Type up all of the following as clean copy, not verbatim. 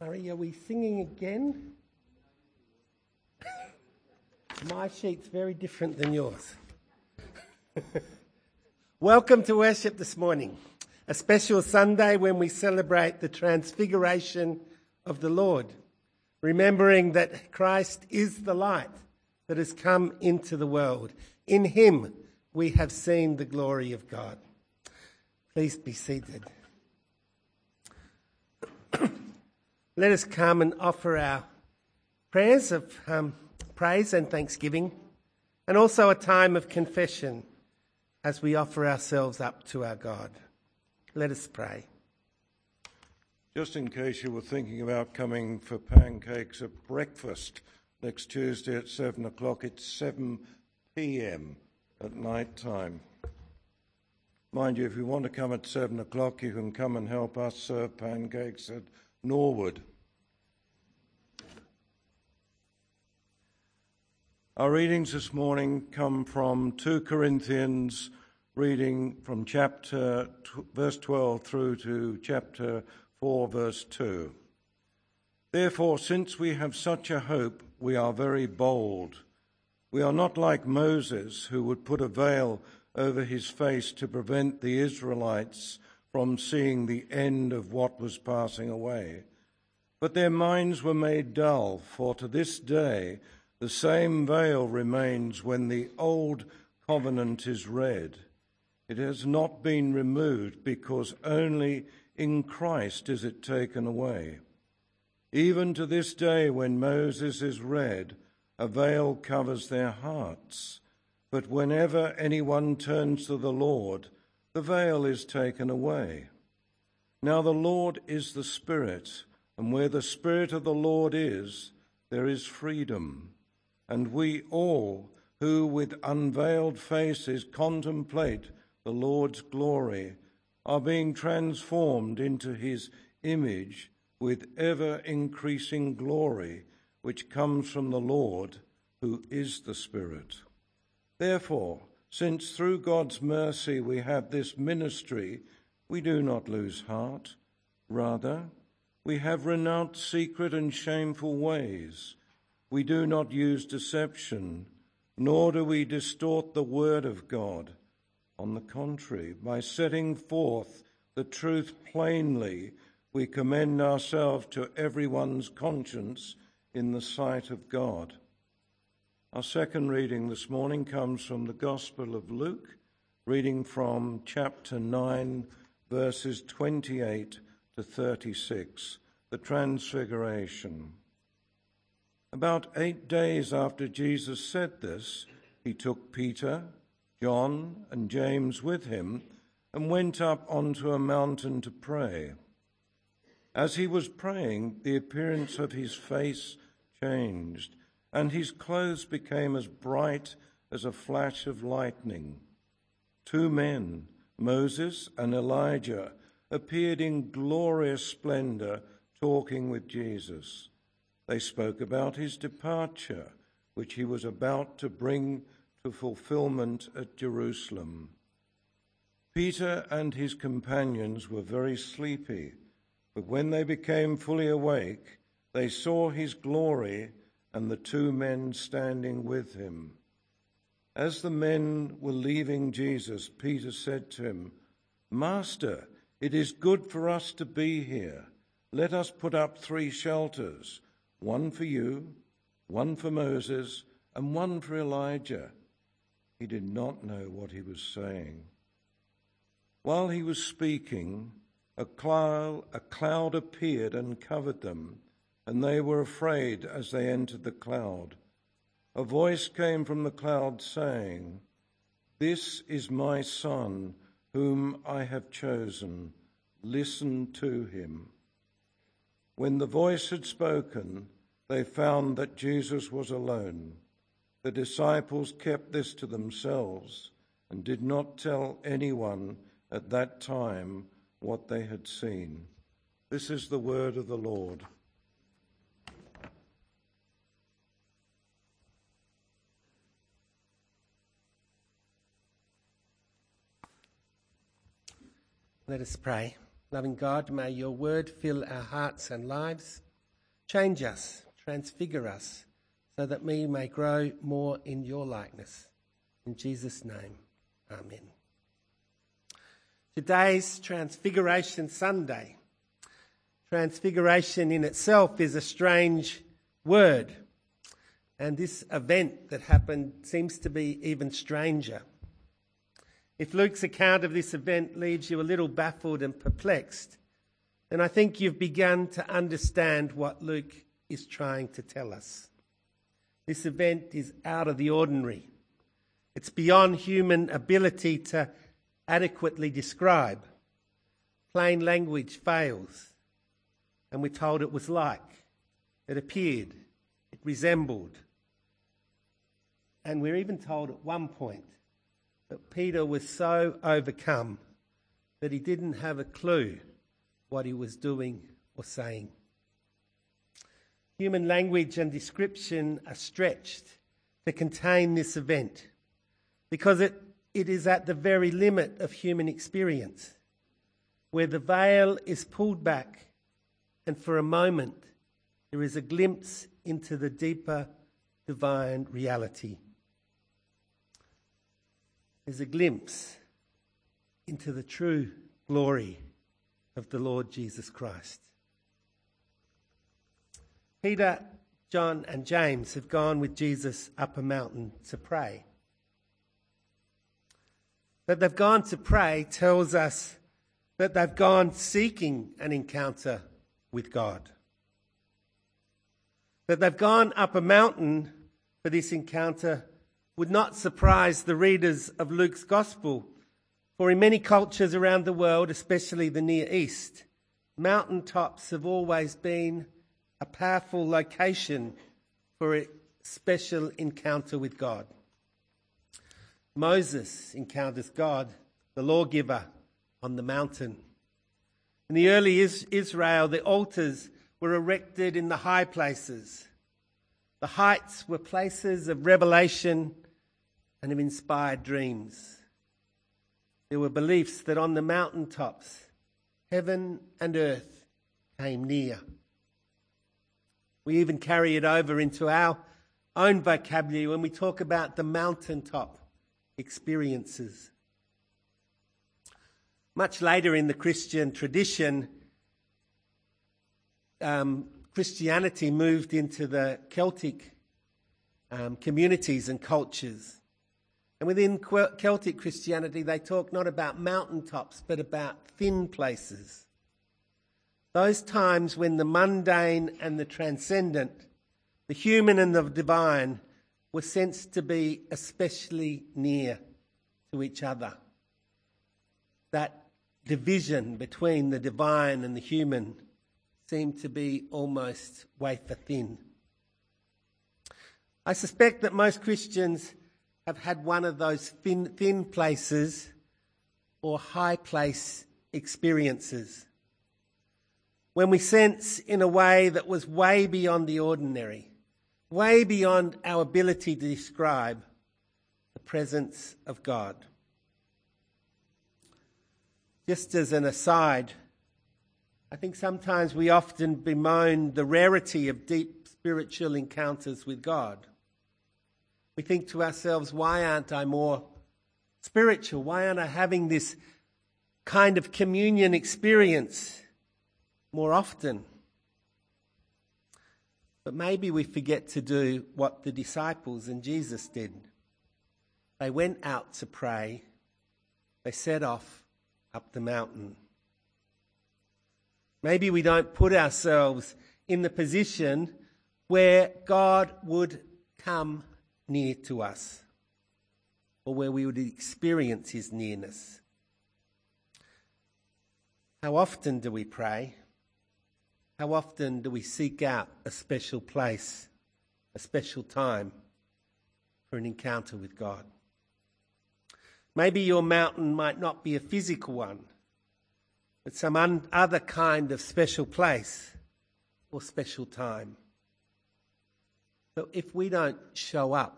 Murray, are we singing again? My sheet's very different than yours. Welcome to worship this morning, a special Sunday when we celebrate the transfiguration of the Lord, remembering that Christ is the light that has come into the world. In him we have seen the glory of God. Please be seated. Let us come and offer our prayers of praise and thanksgiving, and also a time of confession as we offer ourselves up to our God. Let us pray. Just in case you were thinking about coming for pancakes at breakfast next Tuesday at 7 o'clock, it's 7 p.m. at night time. Mind you, if you want to come at 7 o'clock, you can come and help us serve pancakes at Norwood. Our readings this morning come from 2 Corinthians, reading from verse 12 through to chapter 4, verse 2. Therefore, since we have such a hope, we are very bold. We are not like Moses, who would put a veil over his face to prevent the Israelites from seeing the end of what was passing away. But their minds were made dull, for to this day the same veil remains when the old covenant is read. It has not been removed, because only in Christ is it taken away. Even to this day, when Moses is read, a veil covers their hearts. But whenever anyone turns to the Lord, the veil is taken away. Now the Lord is the Spirit, and where the Spirit of the Lord is, there is freedom. And we all, who with unveiled faces contemplate the Lord's glory, are being transformed into his image with ever-increasing glory, which comes from the Lord, who is the Spirit. Therefore, since through God's mercy we have this ministry, we do not lose heart. Rather, we have renounced secret and shameful ways. We do not use deception, nor do we distort the word of God. On the contrary, by setting forth the truth plainly, we commend ourselves to everyone's conscience in the sight of God. Our second reading this morning comes from the Gospel of Luke, reading from chapter 9, verses 28 to 36, the Transfiguration. About 8 days after Jesus said this, he took Peter, John, and James with him and went up onto a mountain to pray. As he was praying, the appearance of his face changed, and his clothes became as bright as a flash of lightning. 2 men, Moses and Elijah, appeared in glorious splendor, talking with Jesus. They spoke about his departure, which he was about to bring to fulfillment at Jerusalem. Peter and his companions were very sleepy, but when they became fully awake, they saw his glory and the 2 men standing with him. As the men were leaving Jesus, Peter said to him, "Master, it is good for us to be here. Let us put up 3 shelters, one for you, one for Moses, and one for Elijah." He did not know what he was saying. While he was speaking, a cloud appeared and covered them, and they were afraid as they entered the cloud. A voice came from the cloud saying, "This is my Son, whom I have chosen. Listen to him." When the voice had spoken, they found that Jesus was alone. The disciples kept this to themselves and did not tell anyone at that time what they had seen. This is the word of the Lord. Let us pray. Loving God, may your word fill our hearts and lives. Change us, transfigure us, so that we may grow more in your likeness. In Jesus' name, amen. Today's Transfiguration Sunday. Transfiguration in itself is a strange word, and this event that happened seems to be even stranger. If Luke's account of this event leaves you a little baffled and perplexed, then I think you've begun to understand what Luke is trying to tell us. This event is out of the ordinary. It's beyond human ability to adequately describe. Plain language fails, and we're told it was like, it appeared, it resembled. And we're even told at one point that Peter was so overcome that he didn't have a clue what he was doing or saying. Human language and description are stretched to contain this event because it is at the very limit of human experience, where the veil is pulled back and for a moment there is a glimpse into the deeper divine reality. There's a glimpse into the true glory of the Lord Jesus Christ. Peter, John and James have gone with Jesus up a mountain to pray. That they've gone to pray tells us that they've gone seeking an encounter with God. That they've gone up a mountain for this encounter would not surprise the readers of Luke's Gospel, for in many cultures around the world, especially the Near East, mountaintops have always been a powerful location for a special encounter with God. Moses encounters God, the lawgiver, on the mountain. In the early Israel, the altars were erected in the high places. The heights were places of revelation and of inspired dreams. There were beliefs that on the mountaintops, heaven and earth came near. We even carry it over into our own vocabulary when we talk about the mountaintop experiences. Much later in the Christian tradition, Christianity moved into the Celtic communities and cultures. And within Celtic Christianity, they talk not about mountaintops, but about thin places. Those times when the mundane and the transcendent, the human and the divine, were sensed to be especially near to each other. That division between the divine and the human seemed to be almost wafer thin. I suspect that most Christians have had one of those thin places or high place experiences when we sense in a way that was way beyond the ordinary, way beyond our ability to describe the presence of God. Just as an aside, I think sometimes we often bemoan the rarity of deep spiritual encounters with God. We think to ourselves, why aren't I more spiritual? Why aren't I having this kind of communion experience more often? But maybe we forget to do what the disciples and Jesus did. They went out to pray. They set off up the mountain. Maybe we don't put ourselves in the position where God would come near to us, or where we would experience his nearness. How often do we pray? How often do we seek out a special place, a special time for an encounter with God? Maybe your mountain might not be a physical one, but some other kind of special place or special time. So if we don't show up,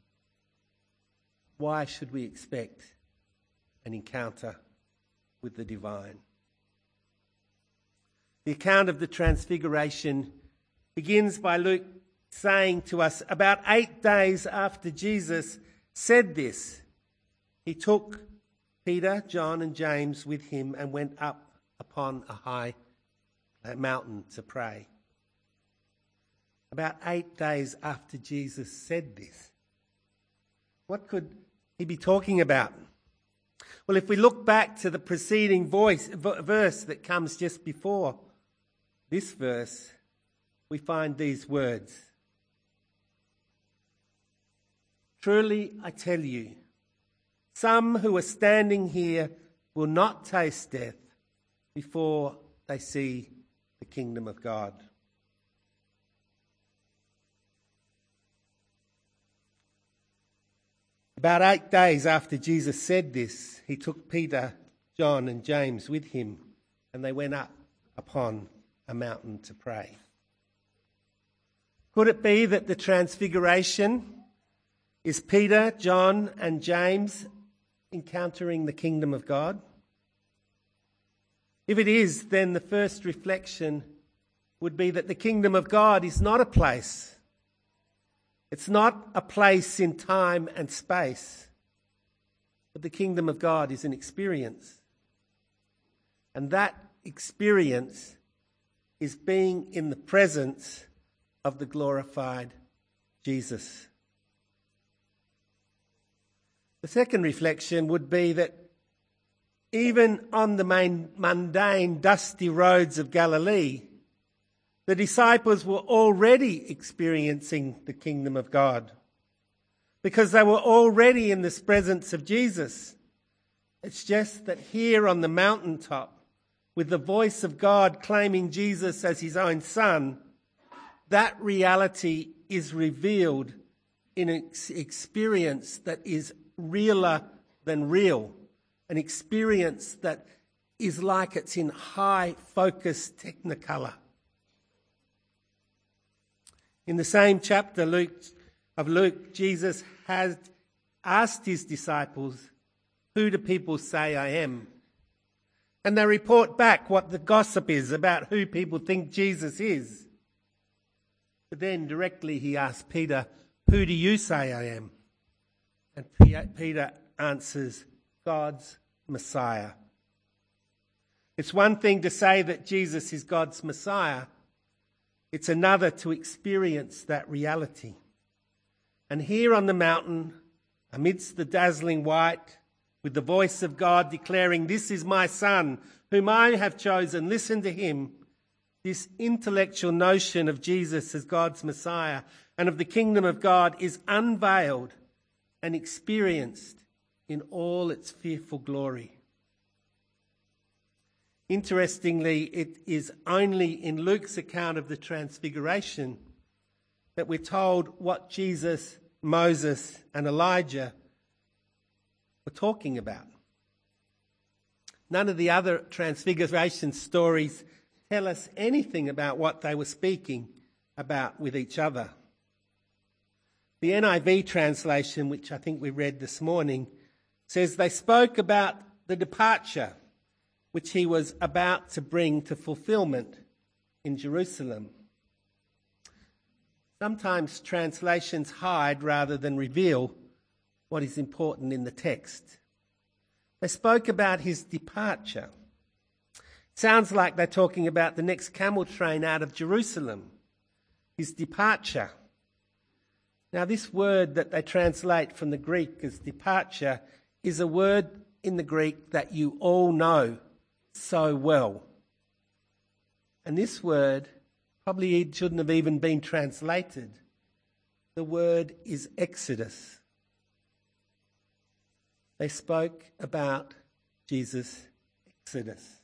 why should we expect an encounter with the divine? The account of the Transfiguration begins by Luke saying to us, about 8 days after Jesus said this, he took Peter, John and James with him and went up upon a high mountain to pray. About 8 days after Jesus said this. What could he be talking about? Well, if we look back to the preceding verse that comes just before this verse, we find these words. Truly, I tell you, some who are standing here will not taste death before they see the kingdom of God. About 8 days after Jesus said this, he took Peter, John and James with him, and they went up upon a mountain to pray. Could it be that the transfiguration is Peter, John and James encountering the kingdom of God? If it is, then the first reflection would be that the kingdom of God is not a place. It's not a place in time and space, but the kingdom of God is an experience. And that experience is being in the presence of the glorified Jesus. The second reflection would be that even on the mundane, dusty roads of Galilee, the disciples were already experiencing the kingdom of God because they were already in the presence of Jesus. It's just that here on the mountaintop, with the voice of God claiming Jesus as his own son, that reality is revealed in an experience that is realer than real, an experience that is like it's in high focus technicolor. In the same chapter of Luke, Jesus has asked his disciples, "Who do people say I am?" And they report back what the gossip is about who people think Jesus is. But then directly he asks Peter, "Who do you say I am?" And Peter answers, "God's Messiah." It's one thing to say that Jesus is God's Messiah. It's another to experience that reality. And here on the mountain, amidst the dazzling white, with the voice of God declaring, "This is my Son, whom I have chosen, listen to him," this intellectual notion of Jesus as God's Messiah and of the kingdom of God is unveiled and experienced in all its fearful glory. Interestingly, it is only in Luke's account of the Transfiguration that we're told what Jesus, Moses, and Elijah were talking about. None of the other Transfiguration stories tell us anything about what they were speaking about with each other. The NIV translation, which I think we read this morning, says they spoke about the departure which he was about to bring to fulfillment in Jerusalem. Sometimes translations hide rather than reveal what is important in the text. They spoke about his departure. Sounds like they're talking about the next camel train out of Jerusalem, his departure. Now, this word that they translate from the Greek as departure is a word in the Greek that you all know so well. And this word probably shouldn't have even been translated. The word is Exodus. They spoke about Jesus' Exodus.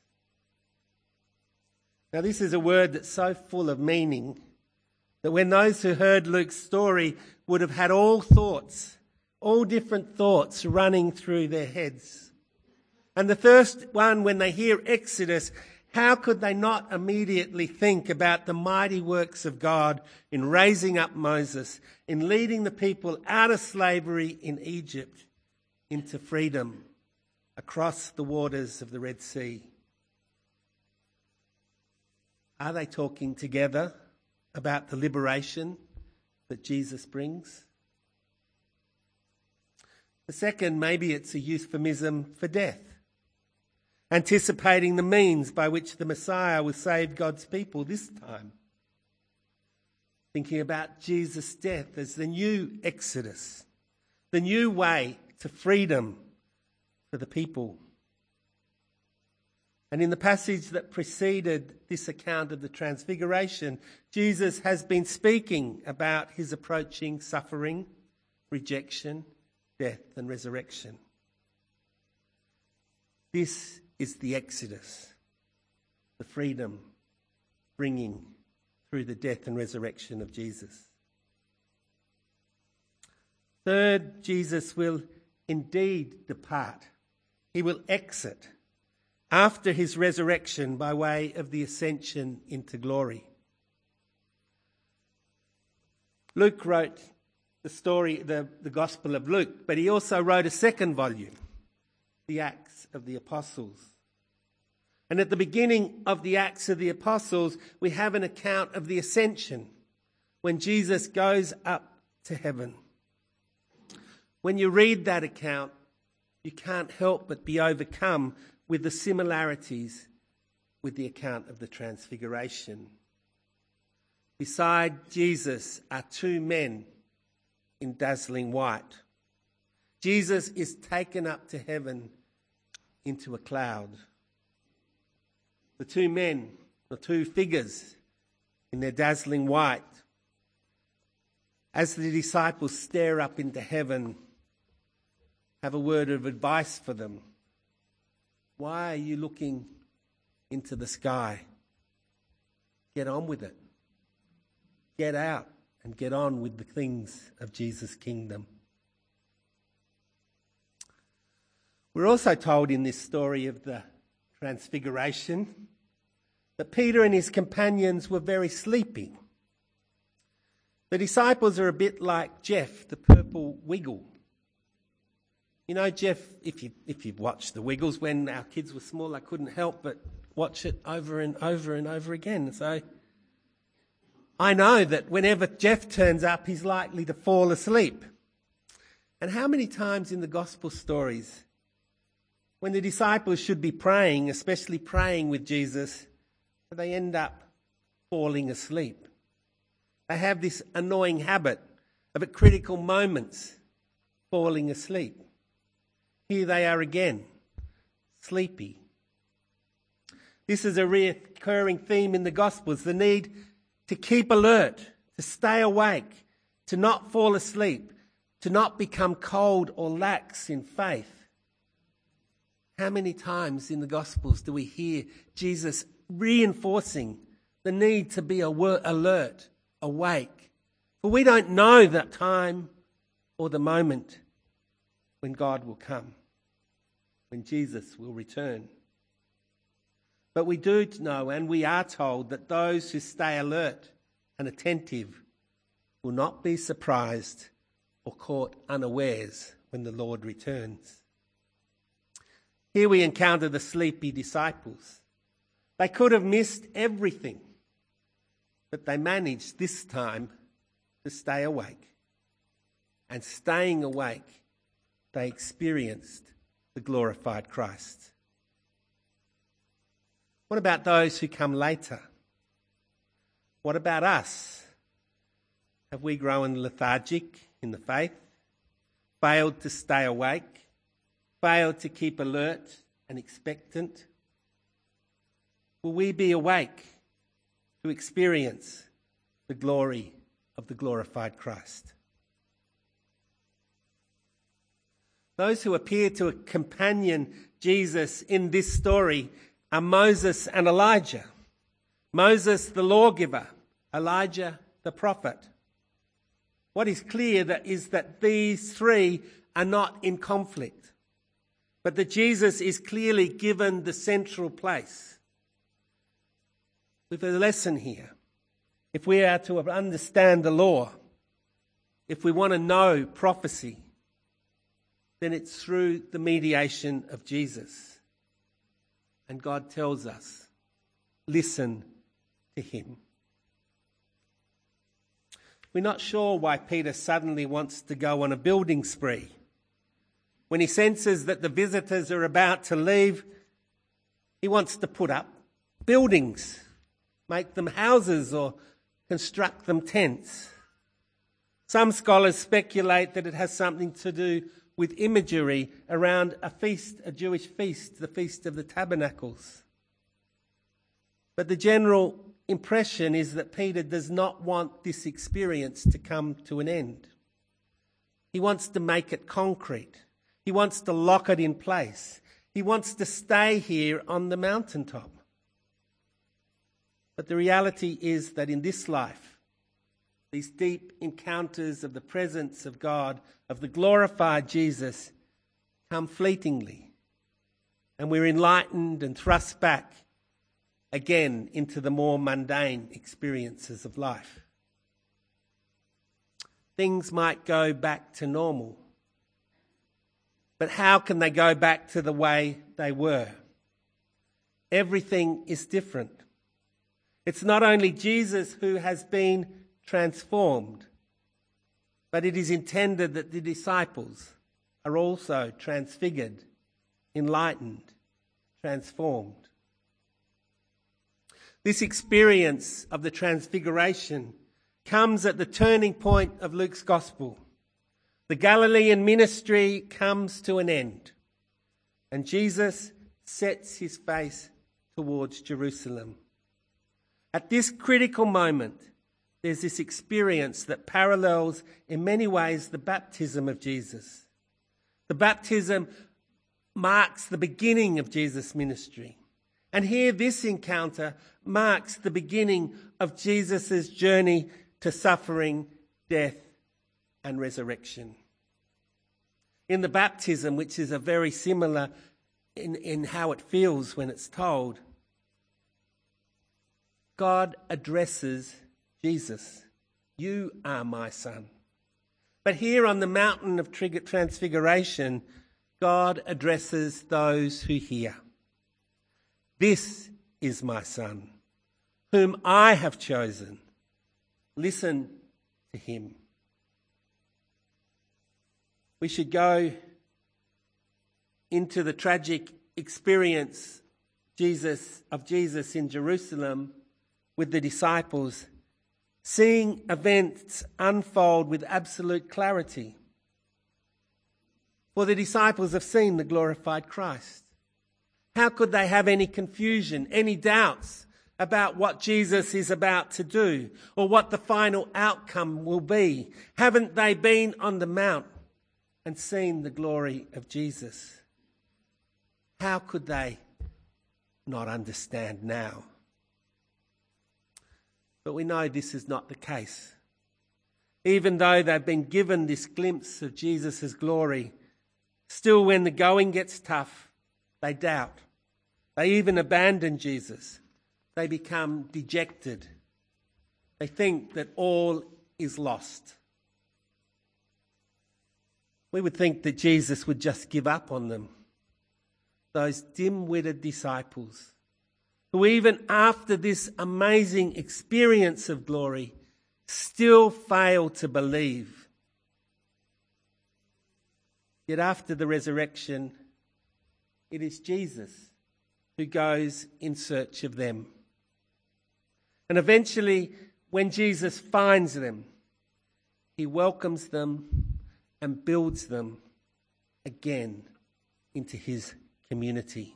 Now, this is a word that's so full of meaning that when those who heard Luke's story would have had all different thoughts running through their heads. And the first one, when they hear Exodus, how could they not immediately think about the mighty works of God in raising up Moses, in leading the people out of slavery in Egypt into freedom across the waters of the Red Sea? Are they talking together about the liberation that Jesus brings. The second, maybe it's a euphemism for death, anticipating the means by which the Messiah will save God's people this time. Thinking about Jesus' death as the new exodus, the new way to freedom for the people. And in the passage that preceded this account of the Transfiguration, Jesus has been speaking about his approaching suffering, rejection, death and resurrection. This is the Exodus, the freedom bringing through the death and resurrection of Jesus. Third, Jesus will indeed depart. He will exit after his resurrection by way of the ascension into glory. Luke wrote the story, the Gospel of Luke, but he also wrote a second volume, the Acts of the Apostles. And at the beginning of the Acts of the Apostles, we have an account of the ascension, when Jesus goes up to heaven. When you read that account, you can't help but be overcome with the similarities with the account of the Transfiguration. Beside Jesus are two men in dazzling white. Jesus is taken up to heaven into a cloud. The two men, the two figures in their dazzling white, as the disciples stare up into heaven, have a word of advice for them. Why are you looking into the sky? Get on with it. Get out and get on with the things of Jesus' kingdom. We're also told in this story of the Transfiguration that Peter and his companions were very sleepy. The disciples are a bit like Jeff, the purple Wiggle. You know, Jeff, if you've watched The Wiggles when our kids were small, I couldn't help but watch it over and over and over again. So I know that whenever Jeff turns up, he's likely to fall asleep. And how many times in the gospel stories, when the disciples should be praying, especially praying with Jesus, they end up falling asleep? They have this annoying habit of at critical moments falling asleep. Here they are again, sleepy. This is a recurring theme in the Gospels, the need to keep alert, to stay awake, to not fall asleep, to not become cold or lax in faith. How many times in the Gospels do we hear Jesus reinforcing the need to be alert, awake? For we don't know the time or the moment when God will come, when Jesus will return. But we do know, and we are told, that those who stay alert and attentive will not be surprised or caught unawares when the Lord returns. Here we encounter the sleepy disciples. They could have missed everything, but they managed this time to stay awake. And staying awake, they experienced the glorified Christ. What about those who come later? What about us? Have we grown lethargic in the faith, failed to stay awake, failed to keep alert and expectant? Will we be awake to experience the glory of the glorified Christ? Those who appear to companion Jesus in this story are Moses and Elijah. Moses, the lawgiver, Elijah, the prophet. What is clear is that these three are not in conflict, but that Jesus is clearly given the central place. With a lesson here, if we are to understand the law, if we want to know prophecy, then it's through the mediation of Jesus. And God tells us, listen to him. We're not sure why Peter suddenly wants to go on a building spree. When he senses that the visitors are about to leave, he wants to put up buildings, make them houses or construct them tents. Some scholars speculate that it has something to do with imagery around a feast, a Jewish feast, the Feast of the Tabernacles. But the general impression is that Peter does not want this experience to come to an end. He wants to make it concrete. He wants to lock it in place. He wants to stay here on the mountaintop. But the reality is that in this life, these deep encounters of the presence of God, of the glorified Jesus, come fleetingly. And we're enlightened and thrust back again into the more mundane experiences of life. Things might go back to normal. But how can they go back to the way they were? Everything is different. It's not only Jesus who has been transformed, but it is intended that the disciples are also transfigured, enlightened, transformed. This experience of the transfiguration comes at the turning point of Luke's gospel. The Galilean ministry comes to an end, and Jesus sets his face towards Jerusalem. At this critical moment, there's this experience that parallels in many ways the baptism of Jesus. The baptism marks the beginning of Jesus' ministry. And here this encounter marks the beginning of Jesus' journey to suffering, death and resurrection. In the baptism, which is a very similar in how it feels when it's told, God addresses Jesus. You are my son. But here on the mountain of transfiguration, God addresses those who hear. This is my son, whom I have chosen. Listen to him. We should go into the tragic experience of Jesus in Jerusalem with the disciples, seeing events unfold with absolute clarity. For the disciples have seen the glorified Christ. How could they have any confusion, any doubts about what Jesus is about to do or what the final outcome will be? Haven't they been on the mount and seen the glory of Jesus? How could they not understand now? But we know this is not the case. Even though they've been given this glimpse of Jesus' glory, still when the going gets tough, they doubt. They even abandon Jesus. They become dejected. They think that all is lost. We would think that Jesus would just give up on them. Those dim-witted disciples who even after this amazing experience of glory still fail to believe. Yet after the resurrection, it is Jesus who goes in search of them. And eventually, when Jesus finds them, he welcomes them and builds them again into his community.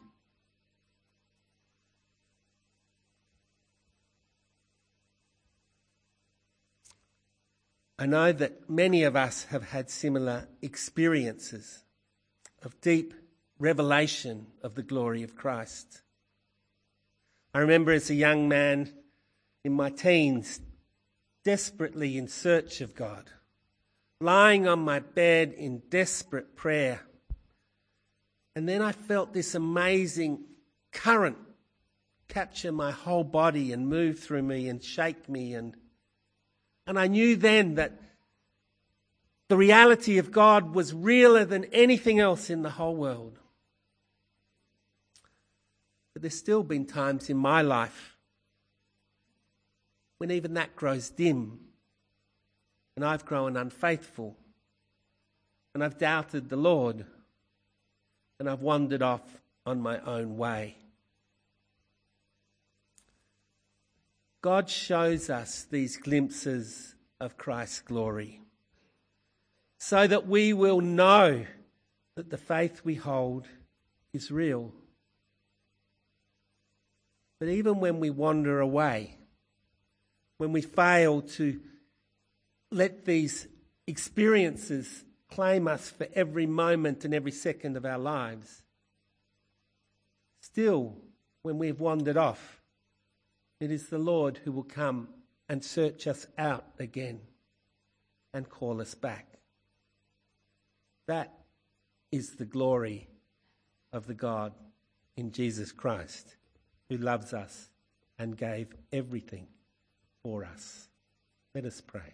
I know that many of us have had similar experiences of deep revelation of the glory of Christ. I remember as a young man in my teens, desperately in search of God, lying on my bed in desperate prayer. And then I felt this amazing current capture my whole body and move through me and shake me. And I knew then that the reality of God was realer than anything else in the whole world. But there's still been times in my life when even that grows dim. and I've grown unfaithful, and I've doubted the Lord, and I've wandered off on my own way. God shows us these glimpses of Christ's glory so that we will know that the faith we hold is real. But even when we wander away, when we fail to let these experiences claim us for every moment and every second of our lives, still, when we've wandered off, it is the Lord who will come and search us out again and call us back. That is the glory of the God in Jesus Christ, who loves us and gave everything for us. Let us pray.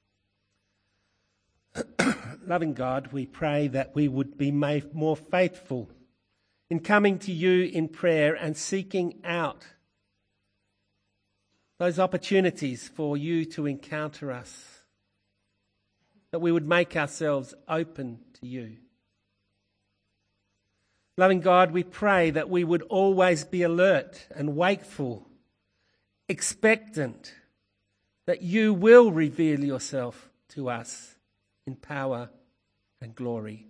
Loving God, we pray that we would be made more faithful in coming to you in prayer and seeking out those opportunities for you to encounter us, that we would make ourselves open to you. Loving God, we pray that we would always be alert and wakeful, expectant that you will reveal yourself to us in power and glory.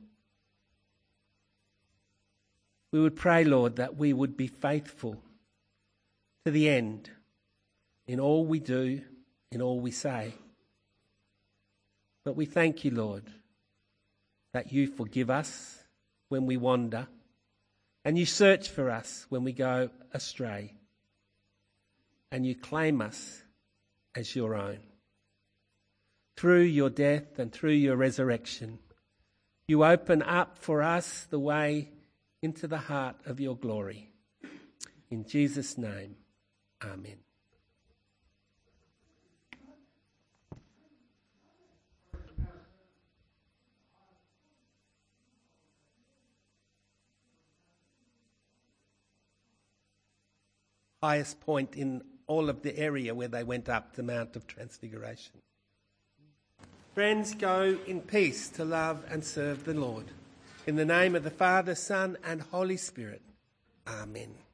We would pray, Lord, that we would be faithful to the end in all we do, in all we say. But we thank you, Lord, that you forgive us when we wander, and you search for us when we go astray, and you claim us as your own. Through your death and through your resurrection, you open up for us the way into the heart of your glory. In Jesus' name, amen. Highest point in all of the area where they went up the Mount of Transfiguration. Friends, go in peace to love and serve the Lord. In the name of the Father, Son, and Holy Spirit. Amen.